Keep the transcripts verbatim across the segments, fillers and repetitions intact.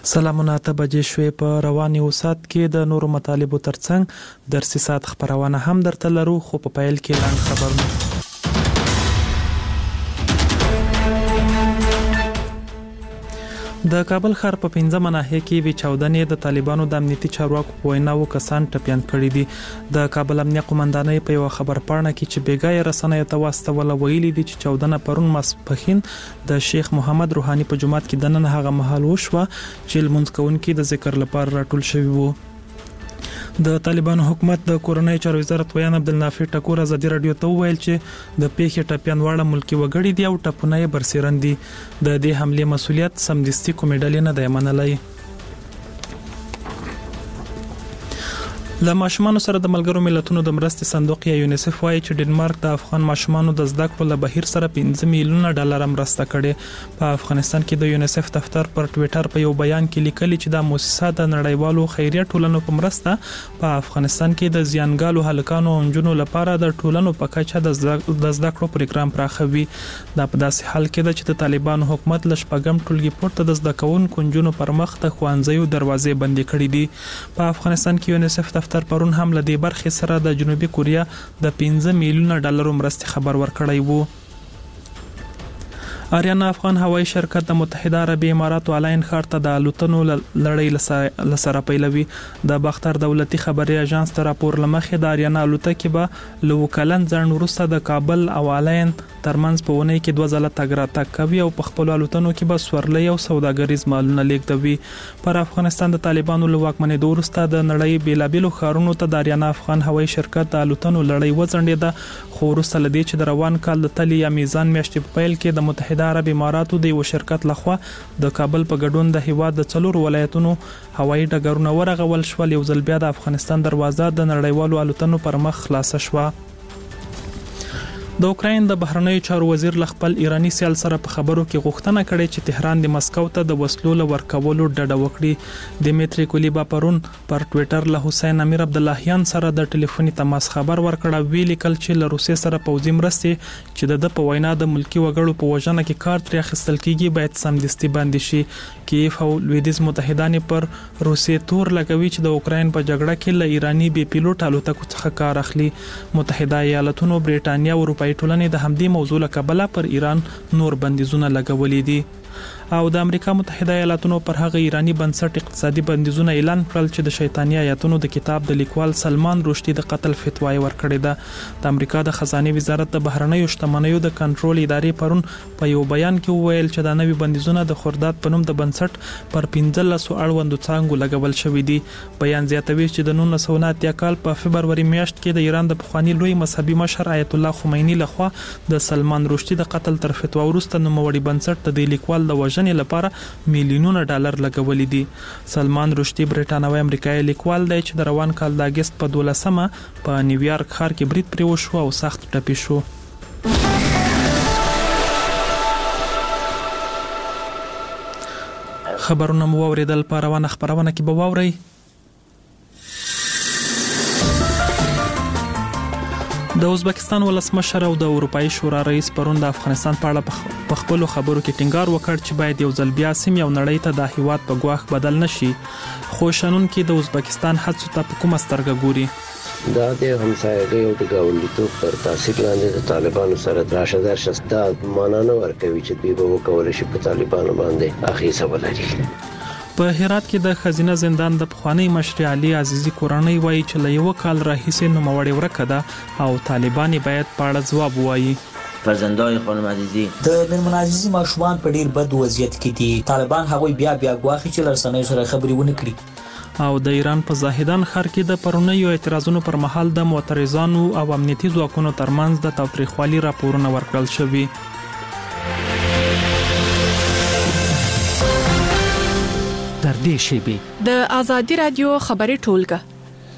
سلامونه ته بجې شوې په رواني وسات کې د نورو مطالبو ترڅنګ درسي سات خبرونه هم درته لرو خو په پیل کې لاندې خبرونه. د کابل ښار په پنځمه ناحیه کې وی چاودنې د طالبانو د امنیتي چارواکو په ویناوو کسان ټپیان کړي دي. د کابل امنیه قومندانۍ په یو خبر پاڼه کې چې بیګای رسنۍ ته واستول ویلي دي چې چاودنه پرون ماسپښین د شیخ محمد روحاني په جومات کې د نن هغه مهال وشوه چې لمونځ کوونکي د ذکر لپاره راټول شوي وو. د طالبانو حکومت د کورنۍ چارو وزارت ویان عبدالنافع ټکور ازادي رادیو ته وویل چې د پیښې ټپیان واړه ملکی وګړي دي او ټپونه یې برسېرن دي. د دې حمله مسولیت سمدستي کومې ډلې نه دی منلای. له ماشومان سره د ملګرو ملتونو د مرستې صندوق یا یونیسف وايي چې ډنمارک د افغان ماشومان د زده کړو له بهیر سره پنځه میلیونه ډالر مرسته کړي. په افغانستان کې د یونیسف دفتر پر ټوئیټر په یو بیان کې لیکلي چې د مؤسسه د نړیوالو خیریه ټولنو په مرسته په افغانستان کې د زیانګالو هلکانو او نجونو لپاره د ټولنو په کچه د زده کړو پروګرام پراخوي. دا په داسې حال کې ده چې د طالبانو حکومت له شپږم ټولګي پورته د زده کوونکو نجونو پر مخ د ښوونځیو دروازې بندې کړې دي. په افغانستان کې یونیسف دفتر پرون هم له دې برخې سره د جنوبي کوریا د پنځه میلیونه ډالرو مرستې خبر ورکړی وو. آریانا افغان هوایي شرکت د متحده عربي اماراتو الاین ښار ته د الوتنو لړۍ لسره پیلوي. د باختر دولتي خبري اژانس ته راپور لمخې د آریانا الوتکې به له وکلن ځنډ وروسته د کابل او الاین ترمنځ په ونې کې دوه ځله تګ راتګ کوي او په خپل الوتنو کې به سورلۍ او سوداګریز مالونه لیږدوي. پر افغانستان د طالبانو له واکمنېدو وروسته د نړۍ بیلابیلو ښارونو ته د آریانا افغان هوایي شرکت د الوتنو لړۍ وځنډېده، خو وروسته له دې چې د روان کال د تلې یا میزان میاشتې په پیل کې د متحده عرب اماراتو د یو شرکت لخوا د کابل په ګډون د هیواد د څلور ولایتونو هوایي ډګرونه ورغول شول، یو ځل بیا د افغانستان دروازه د نړیوالو الوتنو پر مخ خلاصه شوه. د اوکراین د بهرنیو چارو وزیر ل خپل ایرانی سیال سره په خبرو کې غوښتنه کړې چې تهران د مسکو ته د وسلو له ورکولو ډډه وکړي. دیمیتری کولیبا پرون پر ټوئیټر له حسین امیر عبداللهیان سره د ټلیفوني تماس خبر ورکړ. ویل کل چې له روسیې سره پوځي مرستې چې د په وینا د ملکی وګړو په وژنه کې کار ترې اخیستل کیږي باید سمدستي باندې شي. کیف او لویدیز متحدان پر روسیې تور لګوي چې د اوکراین په جګړه کې له ایرانی بي پیلوټ الوتکو څخه کار اخلي. متحده ایالاتونو، برېټانیا او اروپا ټولنې د همدې موضوع له کبله پر ایران نور بندیزونه لګولې دي. او د امریکا متحده ایالاتونو پر هغه ایرانی بنسټ اقتصادي بندیزونه اعلان کړل چې د شیطانی آیاتونو د کتاب د لیکوال سلمان رشدي د قتل فتوا ورکړې ده. د امریکا د خزانه وزارت د بهرنیو شتمنیو د کنټرول ادارې پرون په یو بیان کې وویل چې د نوي بندیزونه د خرداد په نوم د بنسټ پر پنځلس اړوندو څانګو لګول شوې دي. بیان زیاتوي چې د نولس سوه اته کال په فبروري میاشت کې د ایران د پخوانی لوی مذهبي مشر آیت الله خمینی لخوا د سلمان رشدي د قتل تر فتوا وروسته نوموړي بنسټ د دې لیکوال د وژنې لپاره میلیونونه ډالر لګولې دي. سلمان رشدي برټانوي امریکایي لیکوال دی چې د روان کال د اگست په دولسمه په نیویارک ښار کې برید پرې وشو او سخت ټپي شو. خبرونه مو واوریدل، په روانه خبرونه کې به واورئ. د ازبکستان ولسمشر او د اروپאי شورا رئیس پرون د افغانستان په اړه په خپلو خبرو کې ټینګار وکړ چې باید یو ځل بیا سیمې او نړۍ ته د هیواد په ګواښ بدل نشي. خو شنونکي د ازبکستان هڅو ته په کومه سترګه ګوري؟ دا د همسایګۍ او د ګاونډیتوب پر تاثیر لاندې د طالبانو سره راشه درشه دا معنا نه ورکوي چې دوی به وکولی شي په طالبانو باندې اغیزه ولري. په هرات کې د خزینه زندان د پخوانی مشر علي عزیزي کورنۍ وایي چې له یو کال راهیسې نوموړې ورکه ده او طالبان باید په اړه ځواب ووایي. فرزندای خانم عزیزي د میرمن عزیزي ماشومان په ډیر بد وضعیت کې دي. طالبان هغوی بیا بیا غواخي چې لرسنۍ سره خبرې ونه کړي. او د ایران په زاهدان ښار کې د پرونیو اعتراضونو پر مهال د معترضانو او امنیتي ځواکونو ترمنځ د تاوتریخوالي راپورونه ورکړل شوي. در دې شیبې د آزادي رادیو خبري ټولګه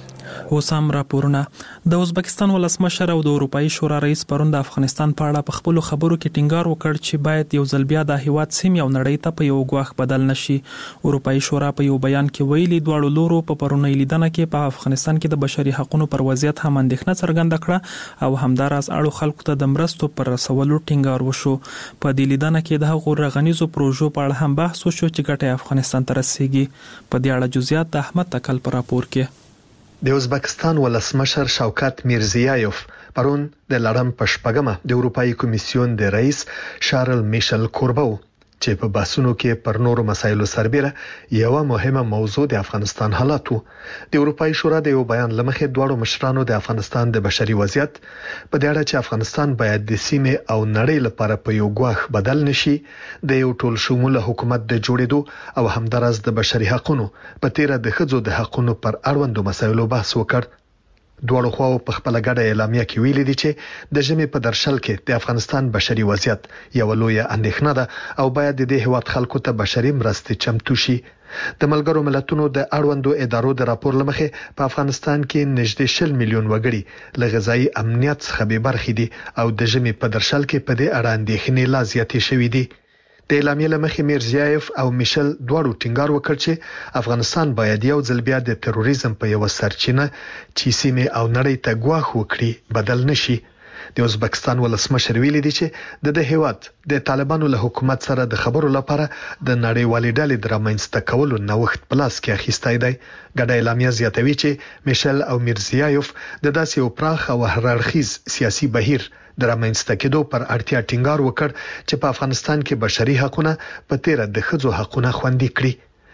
اوسم راپورونه. د ازبکستان ولسمشر او د اروپאי شورا رئیس پرون د افغانستان په اړه په خپل خبرو کې ټینګار وکړ چې باید یو ځل بیا د هیواد سیمې او نړۍ ته په یو غواخ بدل نشي. اروپאי شورا په یو بیان کې ویلي دواړو لورو په پرونی لیدنه کې په افغانستان کې د بشري حقوقو پر وضعیت هم اندېښنه څرګنده کړه او همداراز اړو خلکو ته د مرستو پر رسولو ټینګار وشو. په دې لیدنه کې د هغو رغنیزو پروژو په اړه هم بحث وشو چې ګټه افغانستان ته رسیږي. په دې اړه جزئیات د احمد تکل پر راپور کې. د ازبکستان ولسمشر شوکت میرزیایوف پرون د لړم په شپږمه د اروپאי کمیسیون د رئیس شارل میشل کوربو چې په بحثونو کې پر نورو مسایلو سربېره یو مهمه موضوع د افغانستان حالات وو. د اروپאי شورا د یو بیان لمخې دواړو مشرانو د افغانستان د بشري وضعیت په دې اړه چې افغانستان باید د سیمې او نړۍ لپاره په یو غواخ بدل نشي، د یو ټول شموله حکومت د جوړېدو او همداراز د بشري حقوقو په تیره د ښځو د حقوقو پر اړوندو مسایلو بحث وکړ. دواړو خواو په خپل ګډه اعلامیه کې ویلي دي چې د ژمي په درشل کې د افغانستان بشري وضعیت یو لوی اندېښنه ده او باید د دې هیواد خلکو ته بشري مرستې چمتو شي. د ملګرو ملتونو د اړوندو ادارو د راپور لمخې په افغانستان کې نږدې شل میلیون وګړي له غذایی امنیت څخه بې برخې دي او د ژمي په درشل کې په دې اړه اندېښنې لا زیاتې شوې دي. د اعلامیې لمخې میرزیایف او میشل دواړو ټینګار وکړ چې افغانستان باید یو ځل بیا د تروریزم په یو سرچینه چې سیمه او نړۍ ته ګواښ وکړي بدل نشي. د ازبکستان ولسمشر ویلي دی چې د هیواد د طالبانو له حکومت سره د خبرو لپاره د نړیوالې ډلې د رامنځته کولو نوښت په لاس کې اخیستی دی. ګډه اعلامیه زیاتوي چې میشل او میرزیایف د داسې یو پراخ او هررخیز سیاسي بهیر د رامنځته کېدو پر اړتیا ټینګار وکړ چې په افغانستان کې بشري حقوقونه په تیره د ښځو حقوقونه خوندي کړي.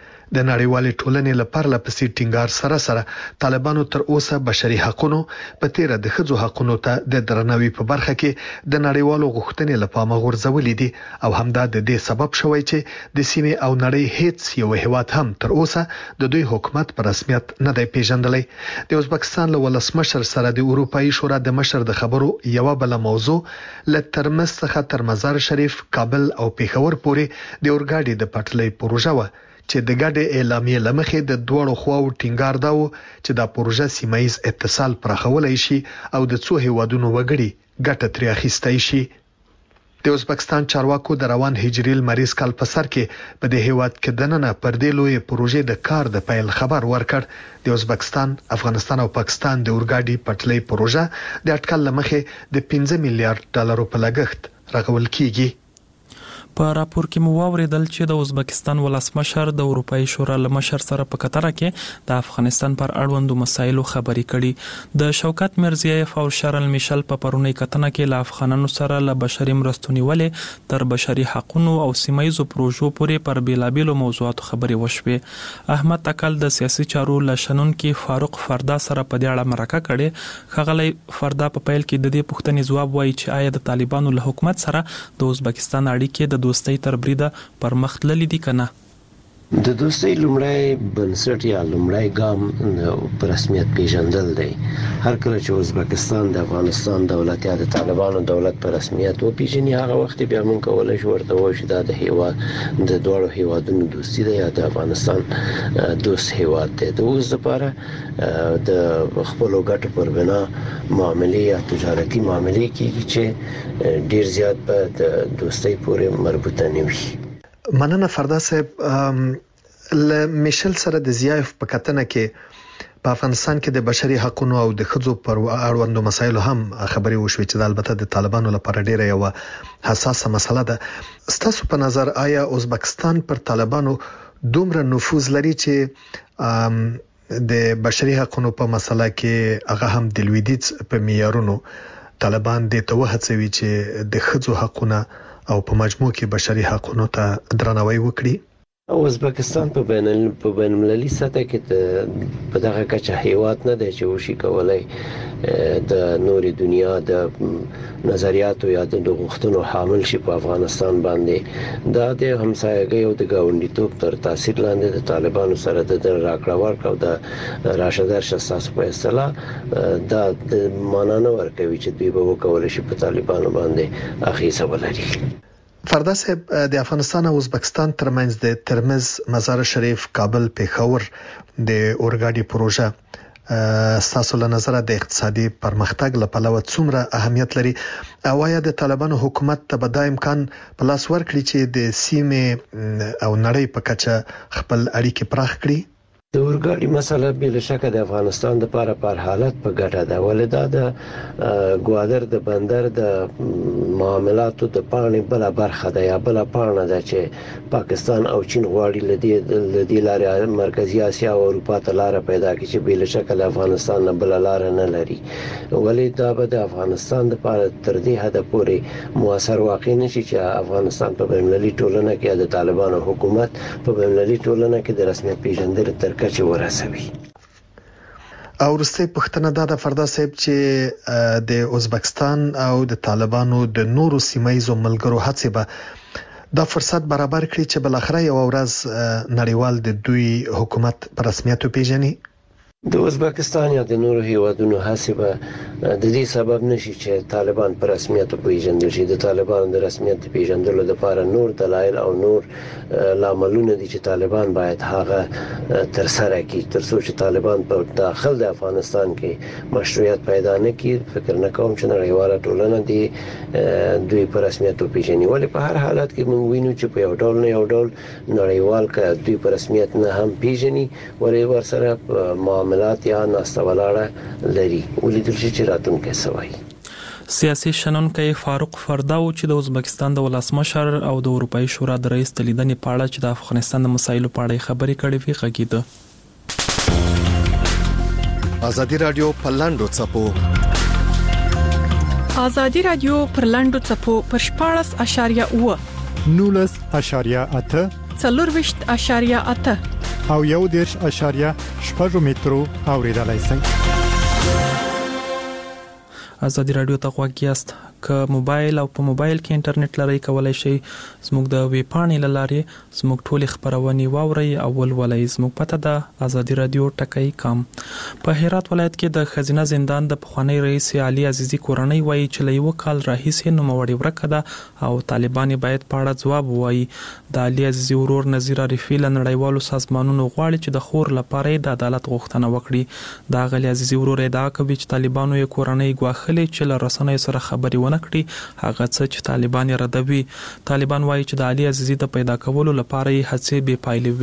د نړیوالې ټولنې لپاره لپسې ټینګار سره سره طالبانو تر اوسه بشري حقوقونه په تیره د ښځو حقوقو ته د درناوي په برخه کې د نړیوالو غوښتنې لپاره غورځولې دي او همدا د دې سبب شوی چې د سیمې او نړۍ هیڅ یو هیواد هم تر اوسه د دوی حکومت په رسمیت نه دی پیژندلی. د ازبکستان له ولسمشر سره د اروپאי شورا د مشر د خبرو یو بل موضوع ل ترمز څخه تر مزار شریف، کابل او پیښور پورې د اورګاډي د پټلۍ پروژه و چې د ګډې اعلامیې لمخې د دوړو خواو ټینګار داو چې دا پروژه سیمایي اتصال پراخولای شي او د څو هیوادونو وګړي ګټه ترې اخیستای شي. د ازبکستان چارواکو د روان هجري لمریز کال په سر کې په دې هیواد کې دننه پر دې لوی پروژې د کار د پیل خبر ورکړ. د ازبکستان، افغانستان او پاکستان د اورګاډي پټلۍ پروژه د اټکل لمخې د پنځه میلیارډ ډالرو په لګښت رغول کیږي. په راپور کې مو واوریدل چې د ازبکستان ولسمشر د اروپאי شورا له مشر سره په قطر کې د افغانستان پر اړوندو مسایلو خبرې کړي. د شوکت میرزیایف او شارل میشل په پرونی کتنه کې له افغانانو سره له بشري مرستو نیولې تر بشري حقوقو او سیمایي پروژو پورې پر بیلابیلو موضوعاتو خبرې وشوې. احمد تکل د سیاسي چارو لشنون کې فاروق فردا سره په دې اړه مرکه کړي. خغلی فردا په پیل کې د دې پوښتنې ځواب وایي چې آیا د طالبانو له حکومت سره د ازبکستان اړیکې د دوستۍ تر بریده پر مخ تللې دي کنه؟ د دوستۍ لومړی بنسټ یا لومړی ګام په رسمیت پیژندل دی. هر کله چې ازبکستان د افغانستان دولت یا د طالبانو دولت په رسمیت وپیژني هغه وخت بیا موږ کولای شو ورته وایو چې دا د هیواد د دوړو هیوادونو دوستي ده یا د افغانستان دوست هیواد دی. د اوس لپاره د خپل ګټو پر بنا معاملې یا تجارتي معاملې کیږي چې ډیر زیات په د دوستۍ پورې مربوطه نه وي. مننه فردا صاحب. ل میشل سره د زیایف په کتنه کې په افغانستان کې د بشري حقوقو او د ښځو پر اړوندو مسایلو هم خبرې وشوې چې د البته د طالبانو لپاره ډیره یو حساسه مسله ده. ستاسو په نظر آیا ازبکستان پر طالبانو دومره نفوذ لري چې د بشري حقوقو په مسله کې هغه هم د لویدیځ په معیارونو طالبان د توهڅوي چې د ښځو حقوقو او په مجموع کې بشري حقوقو ته درناوی وکړي؟ ازبکستان په بین په بین المللي سطح کې په دغه کچه هیواد نه دی چې وشي کولای د نوري دنیا د نظریاتو یا د غوښتنو حامل شي په افغانستان باندې. دا د همسایګۍ او د ګاونډیتوب تر تاثیر لاندې د طالبانو سره د راکړه ورکړه او د راشه درشه ساسو په اصطلاح دا د معنا نه ورکوي چې دوی به وکولای شي په طالبانو باندې اخیسه ولري. فردا صاحب د افغانستان او ازبکستان ترمنځ د ترمز، مزار شریف، کابل، پیښور د اورګاډي پروژه تاسو له نظر د اقتصادي پرمختګ لپاره څومره اهمیت لري او آیا د طالبانو حکومت ته به دا امکان په لاس ورکړي چې د سیمې او نړۍ په کچه خپل اړیکې پراخ کړي؟ د اورګاډي مسله بل شک د افغانستان د لپاره پر حالت په ګټه ده ولدا د ګوادر د بندر د معاملاتو د پانې بل برخه ده یا بل پانه ده چې پاکستان او چین غواړي لدی لدی لارې مرکزی اسیا او اروپا ته لار پیدا کړي چې بل شک د افغانستان نه بل لار نه لري ولدا به د افغانستان د لپاره تر دې حد پورې موثر واقع نشي چې افغانستان په بینالمللي ټولنه کې د طالبانو حکومت په بینالمللي ټولنه کې د رسمیت پیژندل تر چې ورسوي. او وروستۍ پوښتنه دا د فردا صاحب چې د ازبکستان او د طالبانو د نورو سیمایي ملګرو هڅې به دا فرصت برابر کړي چې بل اخر یو ورځ نړیوال د دوی حکومت په رسمیت پیژني. د ازبکستان یا د نورو هیوادونو هڅې به د دې سبب نشي چې طالبان په رسمیت پیژندل شي. د طالبان د رسمیت پیژندلو لپاره نور دلایل او نور لاملونه دي چې طالبان باید هغه تر سره کړي تر څو چې طالبان په داخل د افغانستان کې مشروعیت پیدا نه کړي. فکر نه کوم چې نړیواله ټولنه دي دوی په رسمیت پیژني. ولی په هر حالت کې موږ وینو چې په یو ډول نه یو ډول نړیوال ک دوی په رسمیت نه هم پیژني ولی ورسره معاملات یا ناستولاړه لري ولیدل شي چې راتونکو سوای. سیاسي شنونکي فاروق فرداو چې د ازبکستان د ولسمشر او د اروپאי شورا د رئیس د لیدنې په اړه چې د افغانستان د مسایلو په اړه خبرې کړې وی غږیده. ازادي رادیو په لاندو چپو ازادي رادیو پر لاندو چپو پر شپاړس اشاریه اوه نولس اشاریه اته څلورويشت اشاریه اته او یو دیرش اشاریه شپږ مترو اوریدلای شئ. ازادي رادیو ته غوږ یاست. که موبایل او په موبایل کې انټرنیټ لري کولای شي زموږ د ویب پاڼې لارې زموږ ټولې خبرونه واوري او ولولئ. زموږ پته ده ازادي رادیو ټکی کام. په هرات ولایت کې د خزینه زندان د پخوانی رئیس علي عزیزي کورنۍ وایي چې له یو کال راهیسې نوموړی ورکه ده او طالبان باید په اړه ځواب ووایي. د علي عزیزي ورور نذیر عارفي له نړیوالو سازمانونو غواړي چې د خور لپاره د عدالت غوښتنه وکړي. د علي عزیزي ورور ادعا کوي چې طالبانو یې کورنۍ غواخلې چې له رسنیو سره خبري نکړي هغه څه چې طالبان یې ردوي. طالبان وایي چې د علي عزیزي د پیدا کولو لپاره یې هڅې بې پایلې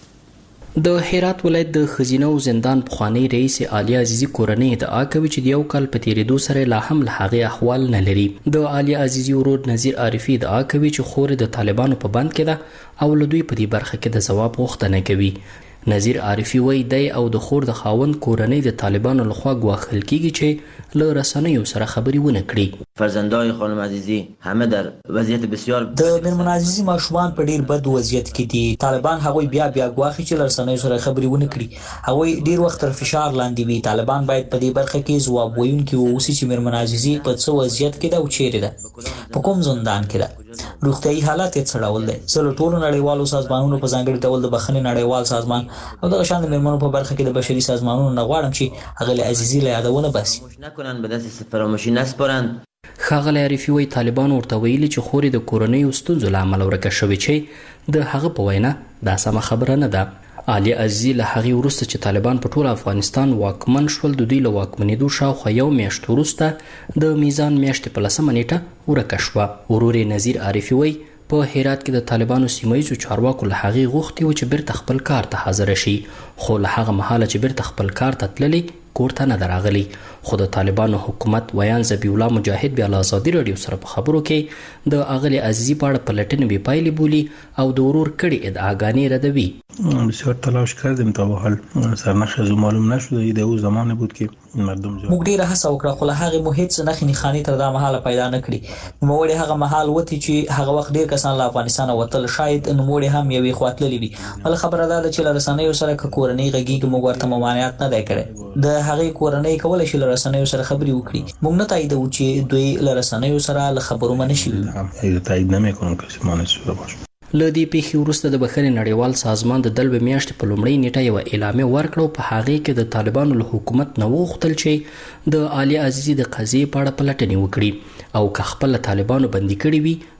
وې. د هرات ولایت د خزینه او زندان پخوانی رئیس علي عزیزي کورنۍ ادعا کوي چې د یو کال په تیریدو سره لا هم له هغه احوال نه لري. د علي عزیزي ورور نذیر عارفي ادعا کوي چې خور د طالبانو په بند کې ده او له دوی په دې برخه کې د ځواب غوښتنه کوي. نذیر عارفي وایي دی او د خور د خاوند کورنۍ د طالبانو لخوا ګواښل کیږي چې له رسنیو سره خبري ونه کړي. فرزندای خانم عزیزی همه در وضعیت بسیار د میرمن عزیزی ماشومان په ډیر بد وضعیت کې دي. طالبان هغوی بیا بیا ګواښي چې له رسنیو سره خبري ونه کړي. هغوی ډیر وخت تر فشار لاندې وي. طالبان باید په دې برخه کې ځواب ویونکي واوسي چې میرمن عزیزی په څه وضعیت کې ده او چیرې ده، په کوم زندان کې ده، روغتیايي حالات یې څه ډول دي. زه له ټولو نړیوالو سازمانونو په ځانګړي ډول د بخښنې نړیوال سازمان او دغه شان د میرمنو په برخه کې د بشري سازمانونو نه غواړم چې هغه له عزیزي له یادونه باسي نکنن به دست فراموشی نسپارند. ښاغلی عارفي وایي طالبان ورته ویلي چې خورې د کورنیو ستونزو له امله ورکه شوې چې د هغه په وینا دا سمه خبره نه ده. علي عزیزي له هغې وروسته چې طالبان په ټول افغانستان واکمن شول د دوی له واکمنېدو شاوخوا یو میاشت وروسته د میزان میاشتې په لسمه نیټه ورکه شوه. ورور یې نذیر عارفي وایي په هرات کې د طالبانو سیمایي چارواکو له هغې غوښتي و چې بیرته خپل کار ته حاضر شي، خو له هغه مهاله چې بیرته خپل کار ته تللی کور ته نه ده راغلی. خو د طالبانو حکومت ویان ذبیح الله مجاهد بیا له ازادي راډیو سره په خبرو کې د اغلي عزیزي په اړه پلټنې بې پایلې بولي او د ورور کړي ادعاګانې ردوي. بسیار تلاش کردیم تا به حال سرنخ معلوم نشده. ایده او زمانی بود که مردم زیاد موږ ډیره هڅه وکړه خو له هغې مو هیڅ نښې نښانې تر دا مهاله پیدا نه کړي. نوموړی هغه مهال وتی چې هغه وخت ډیر کسان له افغانستانه وتل، شاید نوموړی هم یوې خوا تللی وي. بله خبره دا ده چې له رسنیو سره که کورنۍ غږیږي موږ ورته ممانعت نه دی کړی. د هغې کورنۍ کولی شي له رسنیو سره خبرې وکړي. موږ نه تاییدوو چې دوی له رسنیو سره له خبرو منع شوي. تایید نمیکنم کسی مانع شده باشه. له دې پیښې وروسته د بخښنې نړیوال سازمان د دلبې میاشتې په لومړۍ نیټه یوه اعلامیه ورکړه او په هغې کې د طالبانو له حکومت نه وغوښتل چې د علي عزیزي د قضیې په اړه پلټنې وکړي او که خپله طالبانو بندي کړي وي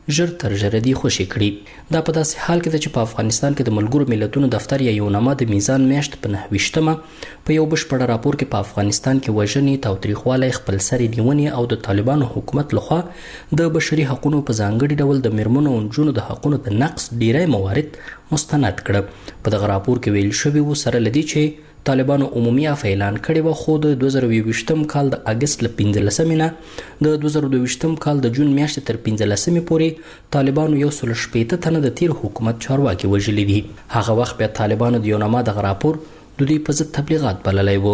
ژر تر ژره دي خوشي کړي. دا په داسې حال کې ده چې په افغانستان کې د ملګرو ملتونو دفتر یا یوناما د میزان میاشت په نهه ویشتمه په یو بشپړ راپور کې په افغانستان کې وژنې، تاوتریخوالی، خپلسري نیونې او د طالبانو حکومت لخوا د بشري حقوقو په ځانګړي ډول د میرمنو او نجونو د حقوقو د نقض ډیری موارد مستند کړه. په دغه راپور کې ویل شوي وو سره لدی چې طالبانو عمومي عفو اعلان کړی و، خو د دوه زره یوویشتم کال د اګست له پنځلسمې نه د دوه زره دوهویشتم کال د جون میاشتې تر پنځلسمې پورې طالبانو یو سل شپېته تنه د تیر حکومت چارواکي وژلي دي. هغه وخت بیا طالبانو د یوناما دغه راپور د دوی په ضد تبلیغات بللی و.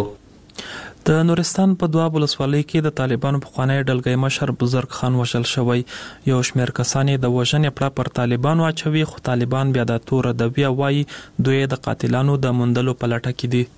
د نورستان په دواب ولسوالۍ کې د طالبانو پخوانی ډلګۍ مشر بزرګ خان وژل شوی. یو شمېر کسان د وژنې پړه پر طالبانو اچوي، خو طالبان بیا د تور ادبیه وایي دوی د قاتلانو د موندلو په لټه کې دي.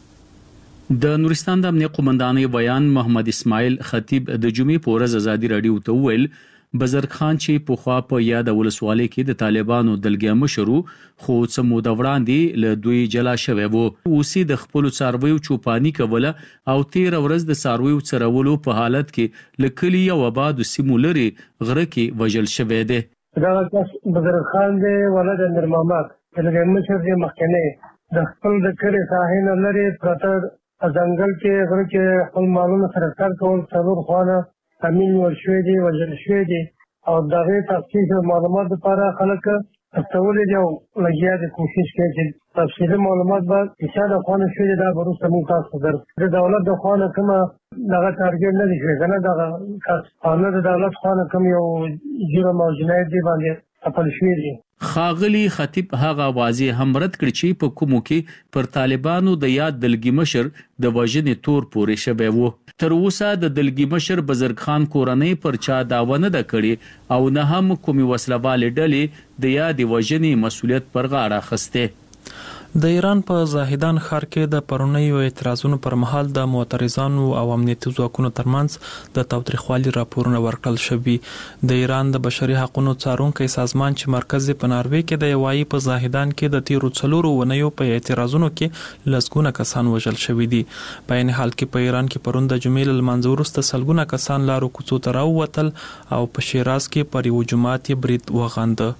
د نورستان د امنیه قومندانۍ بیان محمد اسماعیل خطیب د جمعې په ورځ ازادي راډیو ته وویل بزرګ خان چې پخوا په یاد ولسوالۍ کې د طالبانو دلګۍ مشر وو، خو څه موده وړاندې له دوی جلا شوی وو. اوس د خپلو څارویو چوپاني کوله او تیر ورځ د څارویو څرولو په حالت کې له کلي او آبادو سیمو لرې غره کې وژل شوی دی. دا کس بزرګ خان دی ولد امیر محمد دلګۍ مشر دی. مخکنی د خپل د کلي ساحې نه لرې پرته ځنګل کې غره کې خپل مالونه سره کار کول، څلور خوانه امین ورشوي دي، وژل شوي دي او د هغې تفصیل معلومات لپاره خلک استولي دي او لګیا دي کوشش کوي چې تفصیلي معلومات به د چا د خوا نه شوي دي دا به وروسته موږ تاسو ته درکړو. د دولت د خوا نه کومه دغه ټارګېټ نه دي شوی که نه دغه کس او نه د دولت خوا نه کوم یو جرم او جنایت دی باندې خپل شوي دي. خاغلی خطیب هغه واضح هم رد کړ چې په کومو کې پر طالبانو د یاد دلګي مشر د وژنې تور پورې شوی وو. تر اوسه د دلګي مشر بزرګ خان کورنۍ پر چا دعوه نه ده کړې او نه هم کومې وسلوالې ډلې د یاد وژنې مسولیت پر غاړه اخیستی. د ایران په زاهدان ښار کې د پرونیو اعتراضونو پر مهال د معترضانو او امنیتي ځواکونو ترمنځ د تاوتریخوالي راپورونه ورکړل شوي. د ایران د بشري حقوقو څارونکي سازمان چې مرکز په ناروې کې د یوایي په زاهدان کې د تیرو څلورو ونیو په اعتراضونو کې لسګونه کسان وژل شوي دي. په عین حال کې په ایران کې پرون د جمعې له لمانځه وروسته سلګونه کسان لارو کوڅو ته راووتل او په شیراز کې پر یو جومات یې برید وغانده.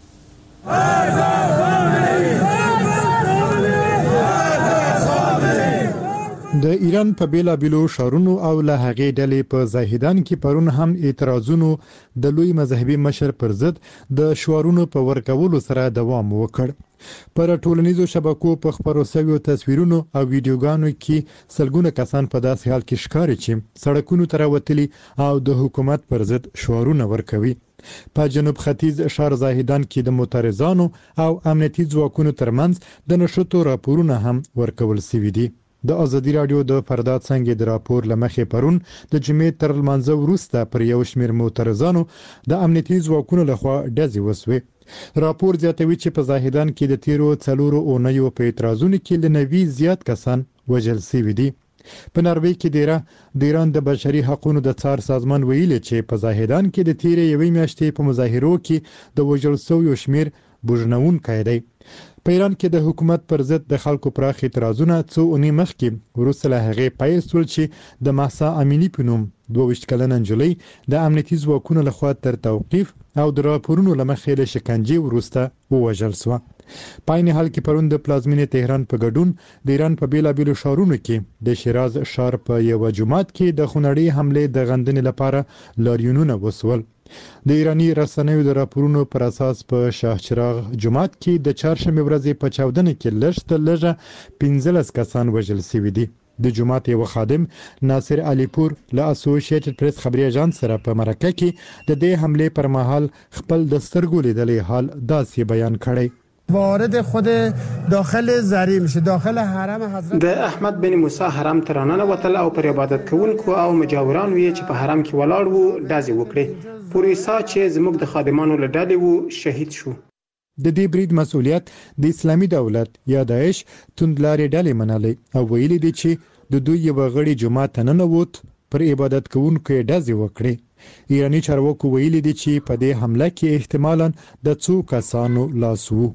د ایران په بیلابیلو ښارونو او له هغې ډلې په زاهدان کې پرون هم اعتراضونو د لوی مذهبي مشر پر ضد د شعارونو په ورکولو سره دوام وکړ. پر ټولنیزو شبکو په خپرو شویو تصویرونو او ویډیوګانو کې سلګونه کسان په داسې حال کې ښکاري چې سړکونو ته راوتلي او د حکومت پر ضد شعارونه ورکوي. په جنوب ختیځ ښار زاهدان کې د معترضانو او امنیتي ځواکونو ترمنځ د نښتو راپورونه هم ورکول شوي دي. د ازادي راډیو د فرداد څنګه د راپور لمخې پرون د جمعې تر لمانځه وروسته پر یو شمېر معترضانو د امنیتي ځواکونو لخوا ډزې وسوې. راپور زیاتوي چې په زاهدان کې د تیرو څلورو اونیو په اعتراضونو کې له نوي زیات کسان وژل شوي دي. په ناروې کې د ایران د بشري حقوقو د څار سازمان ویلي چې په زاهدان کې د تیرې یوې میاشتې په مظاهرو کې د وژل شویو شمېر بوژنونکی دی. په ایران کې د حکومت پر ضد د خلکو پراخ اعتراضونه څو اونۍ مخکې وروسته له هغې پیل شول چې د مهسا امینی په نوم دوه ویشت کلنه نجلۍ د امنیتي ځواکونو لخوا تر توقیف او د راپورونو له مخې له شکنجې وروسته ووژل شوه. په عین حال کې پرون د پلازمینې تهران په ګډون د ایران په بیلابیلو ښارونو کې د شیراز ښار په یوه جومات کې د خونړۍ حملې د غندنې لپاره لاریونونه وسول. د ایرانی رسنیو د راپورونو پر اساس په شاهچراغ جومات کې د چهارشنبې ورځې په چاودنه کې لږ تر لږه پنځلس کسان وژل شوي دي. د جومات یو خادم ناصر علي پور له اسوسییټډ پریس خبري اژانس سره په مرکه کې د دې حمله پر مهال خپل د سترګو لیدلې حال داسې بیان کړی. وارد خود داخل زری میشه داخل حرم حضرت د احمد بن موسی حرم ترانه وتل او پر عبادت کوونکو او مجاوران وی چې په حرم کې ولاړ وو دازې وکړي. پولیسا چې زموږ د خادمانو له ډلې وو شهید شو. د دې برید مسؤلیت د اسلامي دولت یا داعش توندلارې ډلې منلې او ویلي دي چې د دوی یو غړي جماعت نه نووت پر عبادت کوونکو ډزې وکړي. ایرانی چارواکو ویلي دي چې په دې حمله کې احتمالاً د څو کسانو لاس وو.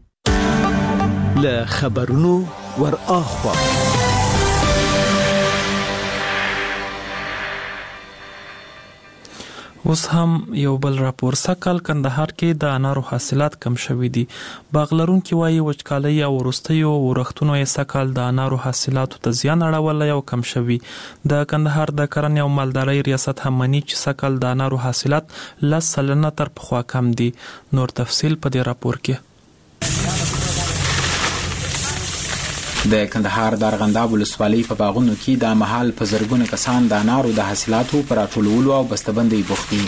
له خبرونو ور اخوا اوس هم یو بل راپور سکل کندهار کې د انارو حاصلات کم شوي دي. باغلرونکي وایي وچکالۍ او وروستیو ورښتونو یې سکل د انارو حاصلاتو ته زیان اړولی او کم شوي. د کندهار د کرنې او مالدارۍ ریاست هم مني چې سکل د انارو حاصلات لس سلنه تر پخوا کم دي. نور تفصیل په دې راپور کې. د کندهار د ارغنداب ولسوالۍ په باغونو کې د مهال په زرګونه کسان د انارو د حاصلاتو پر راټولولو او بسته‌بندۍ بوخت دي.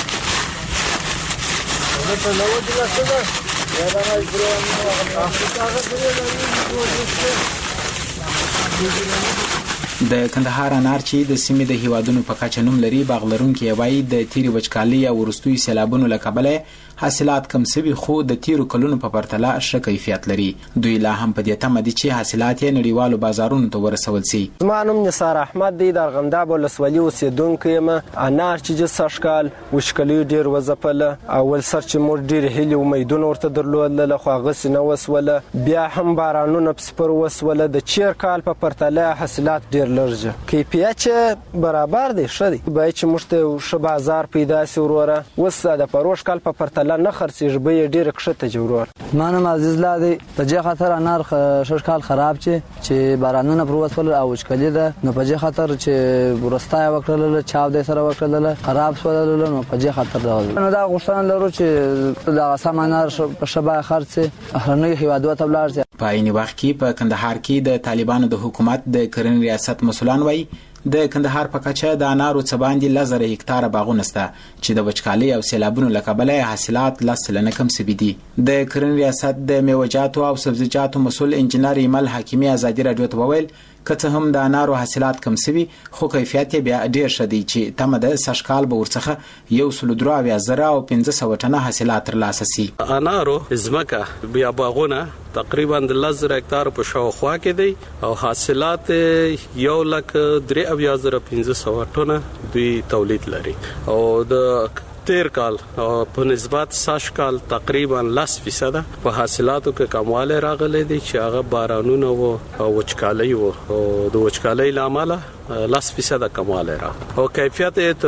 د کندهار انار چې د سیمې د هیوادونو په کچه نوم لري، باغلرونکي وایي د تیرې وچکالۍ او وروستیو سیلابونو له کبله حاصلات کم شوي، خو د تیرو کلونو په پرتله ښه کیفیت لري. دوی لا هم په دې تمه دي چې حاصلات یې نړیوالو بازارونو ته ورسول شي. زما نوم نثار احمد دی، د ارغنداب ولسوالۍ اوسېدونکی یم. انار چې سږ کال وچکالۍ ډېر وځپله، اول سر چې موږ ډېرې هیلې امیدونه ورته درلودله، خو هغسې نه وسوله. بیا هم بارانونه پسې پر وسوله. د چیر کال په پرتله حاصلات ډېر لږ، کیفیت چې برابر دی، ښه دی. باید چې موږ ته ښه بازار پیدا شي وروره. اوس د پروش کال په پرتله نه خرڅېږي، بیې یې ډېره کښته جي وروره. ما نوم عزیز لا دی. په دې خاطر انار ښه کال خراب چې چې بارانونه پر وسول او وچکالي ده، نو په دې خاطر چې ورستا یې وکړله، چاودې سره وکړله، خراب شول، نو په دې خاطر ده. نو دا غوښتنه لرو چې دا سم انار په ښه بیه خرڅ شي، بهرنیو هېوادونو ته ولاړ شي. په عین وخت کې په کندهار کې د طالبانو د حکومت د کرنې ریاست مسؤلان وایي د کندهار په کچه د انارو څه باندې لس زره هکتاره باغونه شته چې د وچکالۍ او سیلابونو له کبله حاصلات لس سلنه کم شوي دي. د کرنې ریاست د میوه‌جاتو او سبزیجاتو مسؤل انجینر ایمل حکیمي ازادي راډیو ته وویل که څه هم د انارو حاصلات کم شوي، خو کیفیت یې بیا ډېر ښه دی چې تمه ده سږ کال به ورڅخه یو سل درې اویا زره او پنځه سوه ټنه حاصلات ترلاسه شي. انارو ځمکه بیا باغونه تقریبا د لس زره هکتارو په شاوخوا کې دی او حاصلات یو لک درې اویا زره پنځه سوه ټنه دوی تولید لري. او د تیر کال په نسبت سږ کال تقریبا لس فیصده په حاصلاتو کې کموالی راغلی دی چې هغه بارانونه و او وچکالۍ و، او د وچکالۍ له امله لس فیصده کموالی راغلی او کیفیت یې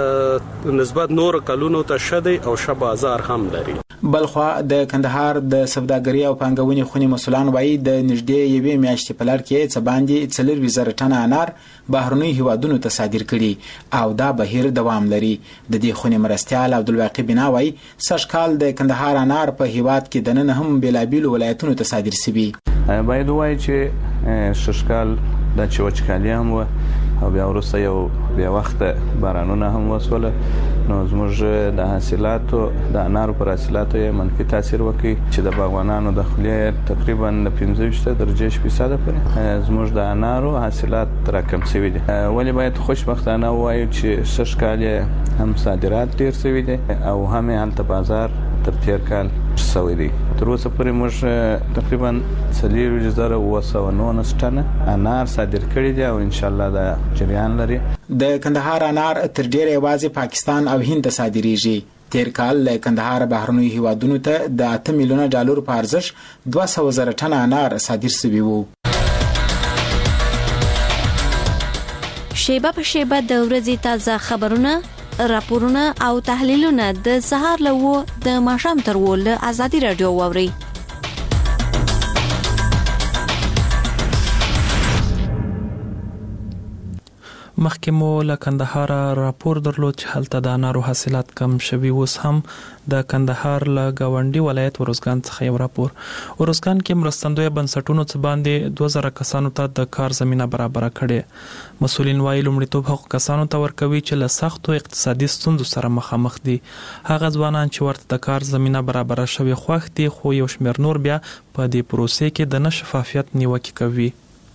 تر نسبت نور کلونو ته ښه دی او ښه بازار هم لري. بلخوا د کندهار د سوداګرۍ او پانګونې خونې مسؤلان وایي د نږدې یوې میاشتې په لړ کې څه باندې څلور زره ټنه انار بهرنیو هیوادونو ته صادر کړي او دا بهیر دوام لري. د دې خونې مرستیال عبدالواقع بنا وایي سږ کال د کندهار انار په هیواد کې دننه هم بېلابېلو ولایتونو ته صادر شوي. باید ووایي چې سږ کال دا چې وچکالي هم وه او بیا وروسته یو بیا وخته بارانونه هم وسوله، نو زموږ د حاصلاتو د انارو پر حاصلاتو یې منفي تاثیر وکړي چې د باغوانانو د خولې تقریبا د پنځه ویشت درجې فیصده پورې زموږ د انارو حاصلات راکم شوي دي. ولې باید خوشبختانه ووایو چې سږ کال یې هم صادرات ډېر شوي دي او هم یې هلته بازار تر تیر کال شوی دی. تر اوسه پورې موږ تقریبا څلور زره اوه سوه نولس ټنه انار صادر کړي دي او انشاءالله دا جریان لري. د کندهار انار تر ډیره یوازې پاکستان او هند ته صادریږي. تیر کال له کندهار بهرنیو هیوادونو ته د اته میلیونه ډالر په ارزښت دوه سوه زره ټنه انار صادر شوي وو. شیبه په شیبه د ورځې تازه خبرونه، راپورونه او تحلیلونه د سهار له وو د ماښام تر وو له ازادي راډیو واوري. مخکې مو له کندهار راپور درلود چې هلته د انارو حاصلات کم شوي. اوس هم د کندهار له ګاونډي ولایت ورزګان څخه یو راپور. ورزګان کې مرستندویه بنسټونو څخه باندې دوه زره کسانو ته د کار زمینه برابره کړې. مسؤلین وايي لومړیتوب هغو کسانو ته ورکوي چې له سختو اقتصادي ستونزو سره مخامخ دي. هغه ځوانان چې ورته د کار زمینه برابره شوي خوښ دي، خو یو شمېر نور بیا په دې پروسې کې د نه شفافیت نیوکې کوي.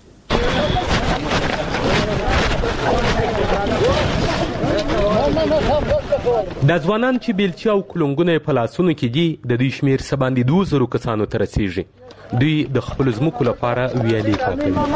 د ځوانان چې بیلچې او کلونګونه په لاسونو کې دي د دوی شمېر څه باندې دوه زرو کسانو ته رسیږي. دوی د خپلو ځمکو لپاره ویالې پاکوي.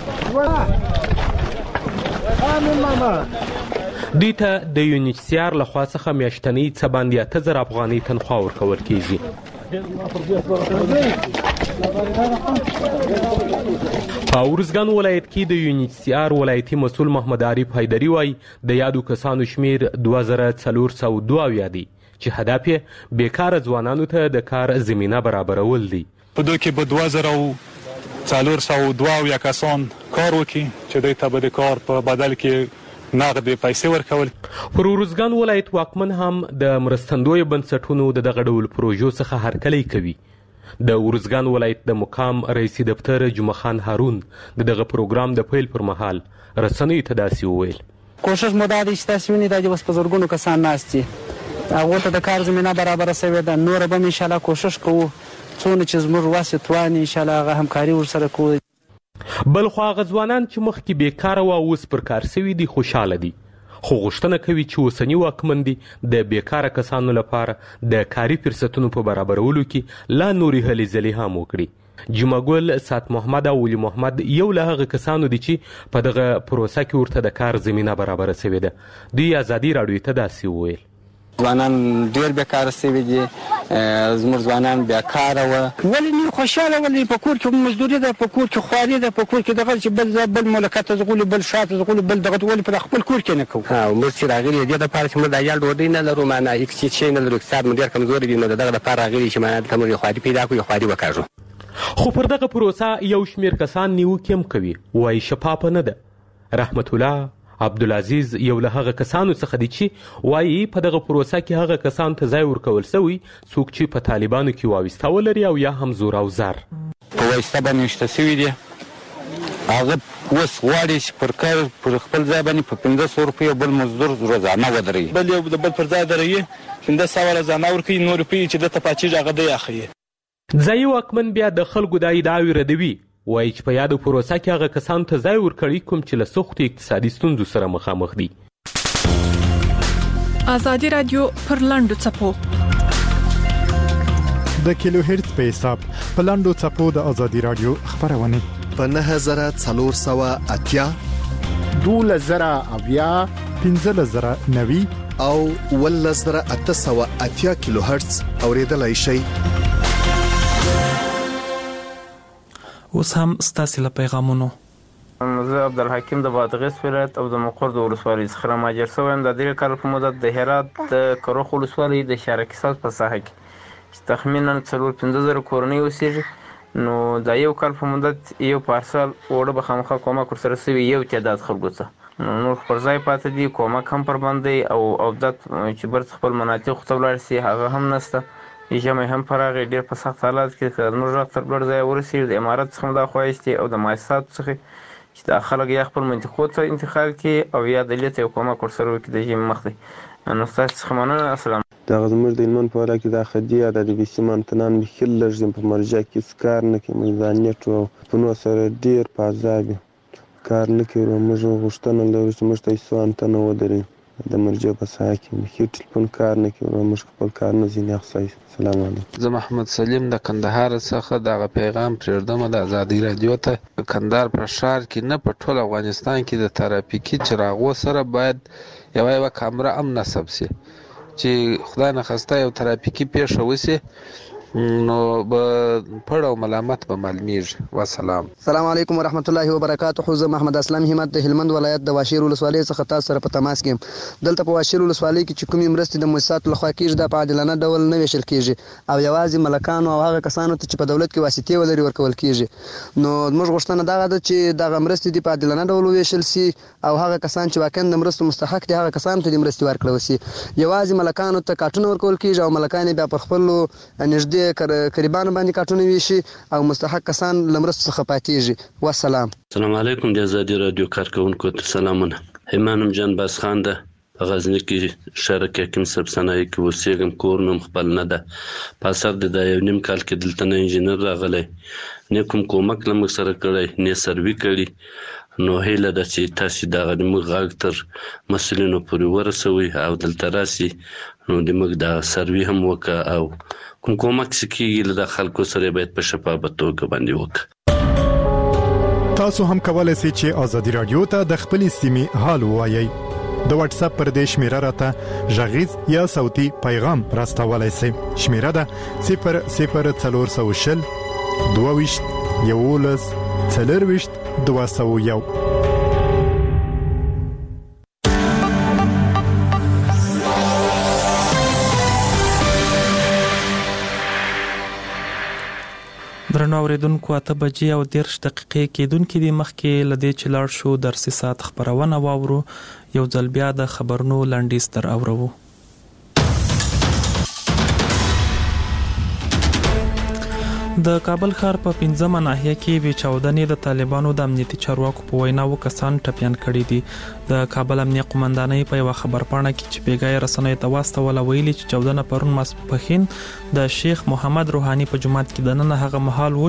دوی ته د یو ان ایچ سی آر لخوا څخه میاشتنۍ څه باندې اته زره افغانۍ تنخوا ورکول کیږي. په ارزګان ولایت کې د یونیسیار ولایتي مسؤل محمد عارف حیدري وایي د یادو کسانو شمیر دوه زره څلور سوه دوه اویا دی چې هدف یې بیکاره ځوانانو ته د کار زمینه برابرول دی. په دوی کې به دوه زره څلور سوه دوه اویا کسان کار وکړي چې دوی ته به د کار په بدل کې نغد پیسې ورکول. پر ارزګان ولایت واکمن هم د مرستندوی بنسټونو د دغه ډول پروژو څخه هرکلی کوي. د ارزګان ولایت د مقام رئیسي دفتر جمعه خان هارون د دغه پروګرام د پیل پر مهال رسنیو ته داسې وویل: کوشش مو دا دی چې تاسو وینئ دا چې اوس په زرګونو کسان ناست دي، هغو ته د کار زمینه برابره سوې ده. نوره به هم انشاءالله کوشش کوو څونه چې زموږ وس توان انشاءالله هغه همکاري ورسره کوو. بل خو هغه ځوانان چې مخکې بیکاره وه اوس پر کار سوي دي خوشحاله دي، خو غوښتنه کوي چې اوسني واکمن دي د بیکاره کسانو لپاره د کاري فرصتونو په برابرولو کې لا نورې هلې ځلې هم وکړي. جمعه ګل، سات محمد او ولی محمد یو له هغه کسانو دي چې په دغه پروسه کې ورته د کار زمینه برابره سوې ده. دوی ازادي راډیو ته داسې وویل: ځوانان ډېر بیکاره سوي دي، زموږ ځوانان بیکاره وه. ولې نه خوشحاله ولې په کور کې مزدوري ده، په کور کې خواري ده، په کور کې دغه چې بل بل ملکه زغولي، بل شاته زغولي، بل دغه ولې په خپل کور کې نه کوو. موږ چې راغلي دې دپاره چې موږ د عیال ډوډۍ نه لرو، معنا هېڅ شی نه لرو، اقتصاد مو ډېر کمزوری دی، نو د دغه دپاره راغلي چې معنا دلته موږ یو خواري پیدا کړو، یو خواري وکاږو. خو پر دغه پروسه یو شمېر کسان نیوکې هم کوي، وایي شفافه نه ده. رحمت الله عبدالعزیز یو له هغه کسانو څخه دی چې وایي په دغه پروسه کې هغه کسانو ته ځای ورکول سوی څوک چې په طالبانو کې وابسته ولري او یا هم زور او زر په واسطه باندې ویشته سوي دي. هغه اوس غواړي چې پر کار پر خپل ځای باندې په پنځه سوه روپیو بل مزدور روزانه ودروي، بل یو د بل پر ځای دروي، پنځه سوه روزانه ورکوي، نور روپۍ چې دلته پاچېږي هغه دی اخلي. ځایي واکمن بیا د خلکو دا ادعاوې ردوي، وایي چې په یادو پروسه کې هغه کسانو ته ځای ورکړي کوم چې له سختو اقتصادي ستونزو سره مخامخ دي. ازادي راډیو پر لنډو څپو د کیلو هرتز په حساب په لنډو څپو د ازادي راډیو خبرونه په نه زره څلور سوه اتیا، دولس زره اویا، پنځلس زره نوي او اوولس زره اته سوه اتیا کیلو هرتز اوریدلای شئ. اوس هم ستاسې له پیغامونو. زه عبدالحکیم د بادغیس ولایت او د مقر د ولسوالۍ څخه مهاجر شوی یم. د درې کال په مدت د هرات د کروخ ولسوالۍ د شارکي ساز په ساحه کې چې تخمینا څلور پنځه زره کورنۍ اوسېږي، نو د یو کال په مدت یو پارسل اوړه به خامخا کومک ورسره سوي یو تعداد خلکو ته، نور پر ځای پاتې دي، کومک هم پر باندې او عودت چې برڅ خپل مناطقو ته ولاړ سي هغه هم نشته. ژمی هم پر هغې ډېر په سخت حالات کې که زموږ غږ تر لوړ ځایه ورسېږي، د امارت څخه هم دا خواهش دی او د مؤسساتو څخه چې دا خلک یا خپل منطقو ته انتقال کړي او یا دلې ته یو کومک ورسره وکړي د ژمي مخکې. نو ستاسې څخه مننه. السلام. دغه زموږ د هلمند په ولايت کې دا خدي یا د ډي بي سي منتنان بیخي لږ دي، په مرجع کې هېڅ کار نه کوي، موږ دا نیټ او فونو سره ډېر په عذاب کار نه کوي. موږ غوښتنه لرو چې موږ ته یې څو انتنه ودرېږي د مرجع په ساحه کې، بیخي ټلیفون کار نه کوي، موږ خپل کارونه ځینې اخیستی. السلام علیکم. زه محمد سلیم د کندهار څخه دغه پیغام پرېږدم د ازادي راډیو ته. کندهار په ښار کې نه په ټول افغانستان کې د ترافیکي چراغو سره باید یوه یوه کامره هم نصب سي چې خدای نخواسته یو ترافیکي پیښه وسي نو به پړ او ملامت به معلومیږي. والسلام. السلام علیکم ورحمت الله وبرکاته. زه محمد اسلام همت د هلمند ولایت د واشیر ولسوالۍ څخه تاسو سره په تماس کې یم. دلته په واشیر ولسوالۍ کې چې کومې مرستې د مؤسساتو لخوا کېږي دا په عادلانه ډول نه ویشل کېږي او یوازې ملکانو او هغه کسانو ته چې په دولت کې واسطې ولري ورکول کېږي. نو زموږ غوښتنه دغه ده چې دغه مرستې دي په عادلانه ډول وویشل سي او هغه کسان چې واقعا د مرستو مستحق دي هغه کسانو ته دې مرستې ورکړل سي. یوازې ملکانو ته کارټونه ورکول کېږي او ملکان یې بیا پر خپلو نږدې قریبانو باندې کارټونه ویشي او مستحق کسان له مرستو څخه پاتېږي. والسلام. السلام علیکم. د ازادي راډیو کارکوونکو ته سلامونه. همانم جان باسخان ده، په غزني کې شارک حکیم صاحب صنایع کې اوسېږم، کور مې هم خپل نه ده. په اثر د دا یو نیم کال کې دلته نه انجینر راغلی، نه کوم کومک له موږ سره کړی، نه سروي کړي. نو هیله ده چې تاسې دغه زموږ غږ تر مسؤلینو پورې ورسوئ او دلته راسي نو زموږ دا سروي هم وکړه او کوم کومک چې کېږي له خلکو سره باید په شفافه توګه باندې وکړي. تاسو هم کولای شئ چې ازادي راډیو ته د خپلې سیمې حال ووایئ. د واتس اپ پر دې شمیره راته غږیز یا صوتي پیغام راستولای شئ. شمیره ده صفر صفر څلور سوه شل دوه ویشت یوولس څلرويشت دوه سوه یو. درنو اوریدونکو اته بجې او دېرش دقیقې کېدونکې دي. مخکې له دې چې لاړ شو درسي ساعت خبرونه واورو، یو ځل بیا د خبرونو لنډیز در اورو. د کابل ښار په پنځمه ناحیه کې وی چاودنې د طالبانو د امنیتي چارواکو په وینا کسان ټپيان کړي دي. د کابل امنیه قومندانۍ په یو خبرپاڼه کې چې بیګای رسنۍ ته واستوله ویلي چې چاودنه پرون ماسپښین د شیخ محمد روحاني په جومات کې د نن هغه مهال